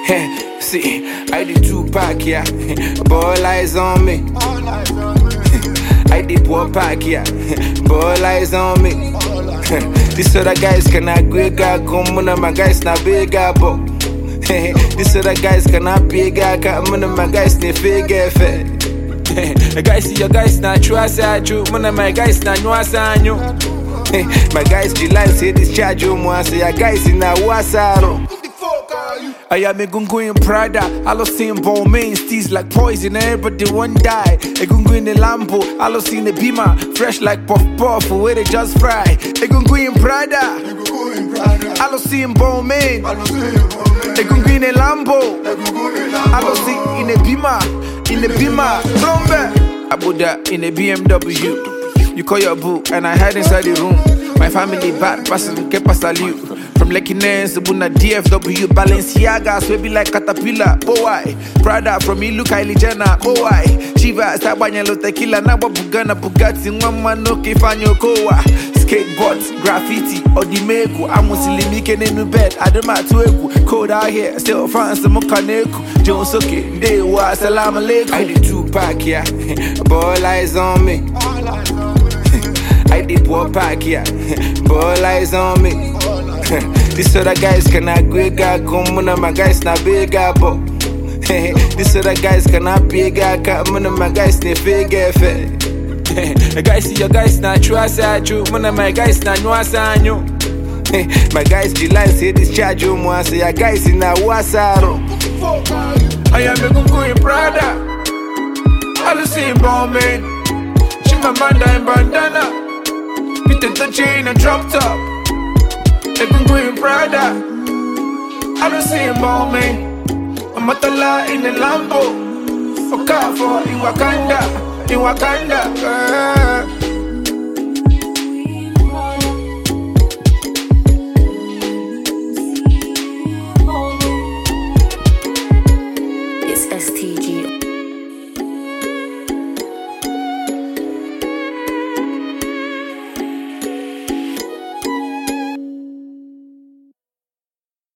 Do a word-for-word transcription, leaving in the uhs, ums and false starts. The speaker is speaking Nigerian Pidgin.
See, I did two pack, yeah. Ball eyes on me. I did one pack, yeah. Ball eyes on me. This other guys cannot great guy come on my guys not big guy, but this other guys cannot big guy come on my guys they figure fat. The guys see your guys not true as I do, one of my guys not know as I know. My guys July say this charge you more say your guys in a wasaro. I am a gungu in Prada. I lost seeing ball main steez like poison. Everybody one die. A gungu in the Lambo. I lost seeing the Beamer fresh like puff puff. Where they just fry. A gungu in Prada. I lost seeing ball main. A gungu in the Lambo. I lost seeing in the Beamer. In the Beamer. Rumba. Abuda in the B M W. You call your boo and I hide inside the room. My family bad, passing, get past salute. From Lekki Nens, Buna D F W, Balenciaga, so be like Caterpillar, oh why? Prada from me, look Kylie Jenner, oh why? Chiva, Sabanyalo Tequila, Naba Bugana, Bugatti, Mama no Kifanyo Koa. Skateboards, graffiti, Odimeko, Amusilimike Nenu bed, Adama Tueku, code out here, still France, the Mokaneku, Jones Soke, they was salam alaikum. I did two pack, yeah, ball eyes on me. I did one pack, yeah, ball eyes on me. This other guys cannot great guy come on my guys not big guy, but this other guys cannot big guy come on my guys they figure fat. The guys see your guys not true as I do, one of my guys not know as I know. My guys July say this charge you more say your guys in a wasaro. I am a gungu in Prada. I look same ball man. She my banda and bandana. With the chain and drop top. I can go in Prada. I don't see him ball man. I'm at the lot in the Lambo. For car for in Wakanda. In Wakanda. Uh.